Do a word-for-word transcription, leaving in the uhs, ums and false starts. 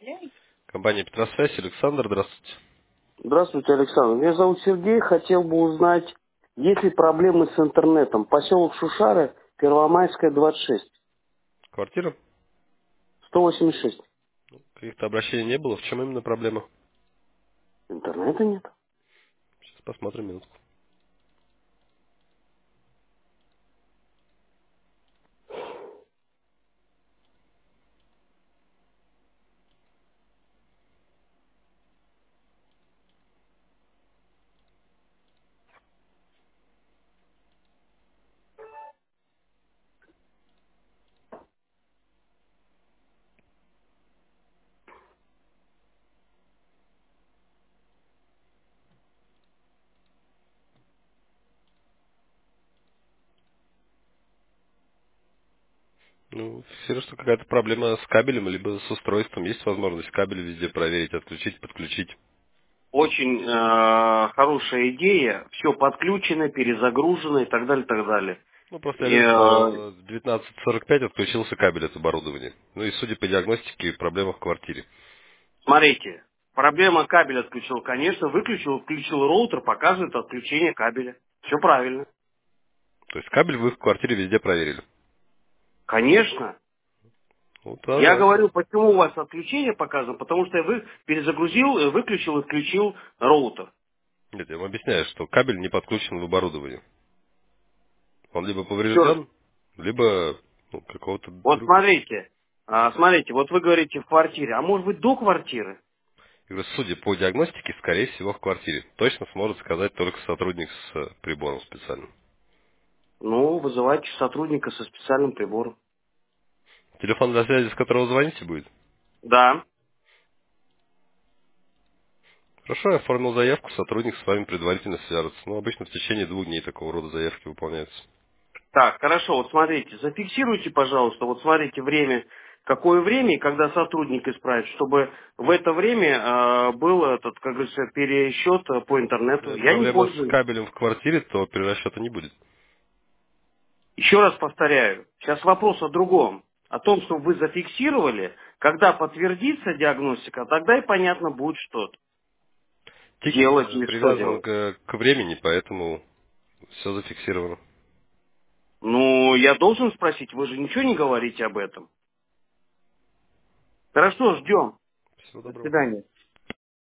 Компания Петросвязь, Александр, здравствуйте. Здравствуйте, Александр. Меня зовут Сергей. Хотел бы узнать, есть ли проблемы с интернетом. Поселок Шушары, Первомайская, двадцать шесть, Квартира? сто восемьдесят шесть. Каких-то обращений не было. В чем именно проблема? Интернета нет. Сейчас посмотрим минутку. Ну, фиксирую, что какая-то проблема с кабелем, либо с устройством. Есть возможность кабель везде проверить, отключить, подключить. Очень э, хорошая идея. Все подключено, перезагружено и так далее, так далее. Ну, просто я И, вижу, э, что в девятнадцать сорок пять отключился кабель от оборудования. Ну и судя по диагностике, проблема в квартире. смотрите, проблема кабеля отключил, конечно, выключил, включил роутер, показывает отключение кабеля. Все правильно. То есть кабель вы в квартире везде проверили. Конечно. Вот, Я пожалуйста. говорю, почему у вас отключение показано, потому что я вы, перезагрузил, э, выключил и включил роутер. Нет, я вам объясняю, что кабель не подключен в оборудование. Он либо Еще раз. поврежден, либо ну, какого-то Вот друг... смотрите, а, смотрите, вот вы говорите в квартире, а может быть до квартиры? Я говорю, судя по диагностике, скорее всего, в квартире. Точно сможет сказать только сотрудник с э, прибором специальным. Ну, вызывайте сотрудника со специальным прибором. Телефон для связи, с которого звоните, будет? Да. Хорошо, я оформил заявку, сотрудник с вами предварительно свяжется. Ну, обычно в течение двух дней такого рода заявки выполняются. Так, хорошо, вот смотрите, зафиксируйте, пожалуйста, вот смотрите время, какое время, и когда сотрудник исправит, чтобы в это время э, был этот, как говорится, пересчет э, по интернету. Если Я не проблема с пользуюсь. кабелем в квартире, то перерасчета не будет. Еще раз повторяю, сейчас вопрос о другом. О том, что вы зафиксировали, когда подтвердится диагностика, тогда и понятно будет, что Тикет делать э, и что привязан делать. к, к времени, поэтому все зафиксировано. Ну, я должен спросить, вы же ничего не говорите об этом. Хорошо, ждем. Всего До доброго. свидания.